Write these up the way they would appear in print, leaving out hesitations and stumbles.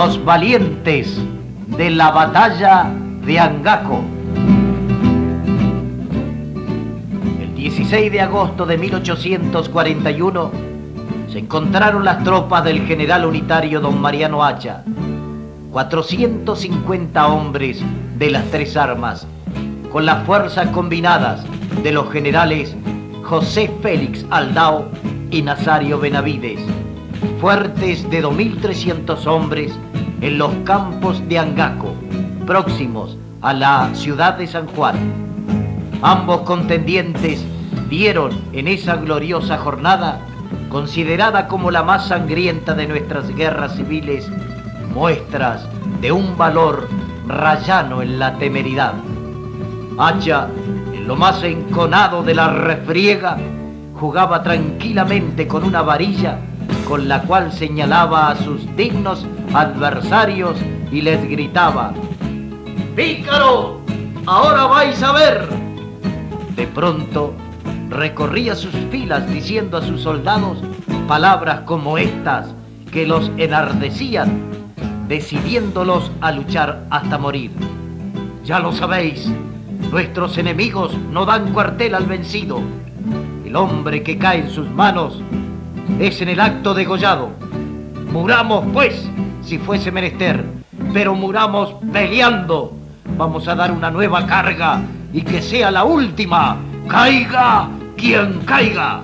Los valientes de la batalla de Angaco. El 16 de agosto de 1841 se encontraron las tropas del general unitario don Mariano Hacha, 450 hombres de las tres armas, con las fuerzas combinadas de los generales José Félix Aldao y Nazario Benavides, fuertes de 2.300 hombres en los campos de Angaco, próximos a la ciudad de San Juan. Ambos contendientes dieron en esa gloriosa jornada, considerada como la más sangrienta de nuestras guerras civiles, muestras de un valor rayano en la temeridad. Hacha, en lo más enconado de la refriega, jugaba tranquilamente con una varilla con la cual señalaba a sus dignos adversarios y les gritaba: ¡Pícaro! ¡Ahora vais a ver! De pronto recorría sus filas diciendo a sus soldados palabras como estas que los enardecían, decidiéndolos a luchar hasta morir. Ya lo sabéis, nuestros enemigos no dan cuartel al vencido. El hombre que cae en sus manos es en el acto degollado. Muramos, pues, si fuese menester, pero muramos peleando. Vamos a dar una nueva carga y que sea la última. ¡Caiga quien caiga!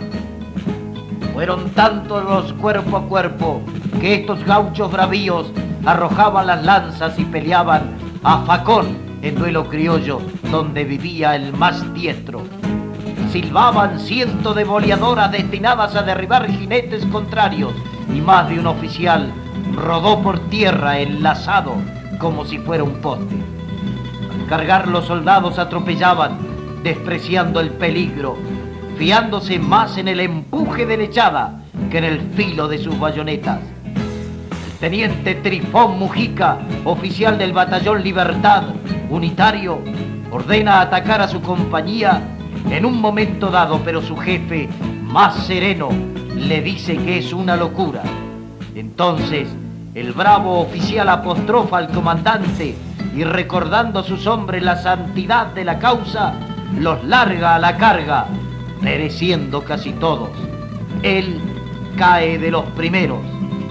Fueron tantos los cuerpo a cuerpo que estos gauchos bravíos arrojaban las lanzas y peleaban a facón en duelo criollo donde vivía el más diestro. Silbaban cientos de boleadoras destinadas a derribar jinetes contrarios y más de un oficial rodó por tierra enlazado como si fuera un poste. Al cargar los soldados atropellaban, despreciando el peligro, fiándose más en el empuje de la echada que en el filo de sus bayonetas. El teniente Trifón Mujica, oficial del batallón Libertad unitario, ordena atacar a su compañía en un momento dado, pero su jefe, más sereno, le dice que es una locura. Entonces el bravo oficial apostrofa al comandante y, recordando a sus hombres la santidad de la causa, los larga a la carga, pereciendo casi todos. Él cae de los primeros.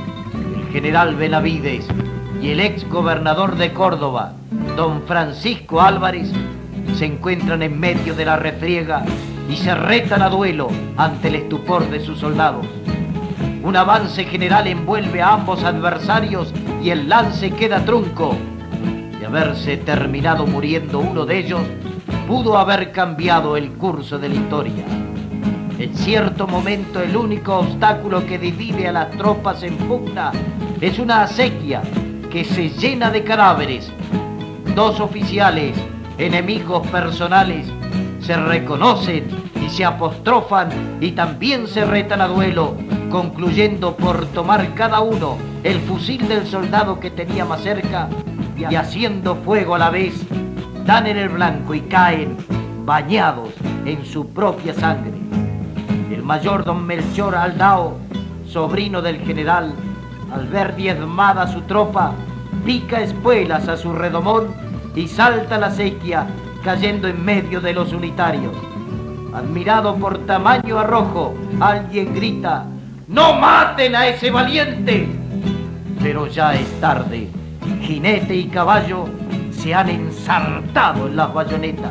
El general Benavides y el ex gobernador de Córdoba, don Francisco Álvarez, se encuentran en medio de la refriega y se retan a duelo ante el estupor de sus soldados. Un avance general envuelve a ambos adversarios y el lance queda trunco. De haberse terminado muriendo uno de ellos, pudo haber cambiado el curso de la historia. En cierto momento, el único obstáculo que divide a las tropas en pugna es una acequia que se llena de cadáveres. Dos oficiales, enemigos personales, se reconocen y se apostrofan y también se retan a duelo, concluyendo por tomar cada uno el fusil del soldado que tenía más cerca y, haciendo fuego a la vez, dan en el blanco y caen bañados en su propia sangre. El mayor don Melchor Aldao, sobrino del general, al ver diezmada su tropa, pica espuelas a su redomón y salta la acequia, cayendo en medio de los unitarios. Admirado por tamaño arrojo, alguien grita: ¡No maten a ese valiente! Pero ya es tarde. Jinete y caballo se han ensartado en las bayonetas.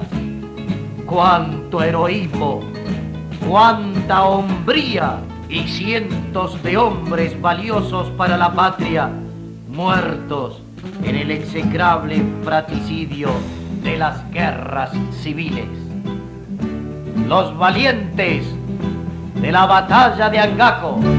¡Cuánto heroísmo! ¡Cuánta hombría! Y cientos de hombres valiosos para la patria, muertos en el execrable fratricidio de las guerras civiles. Los valientes de la batalla de Angaco.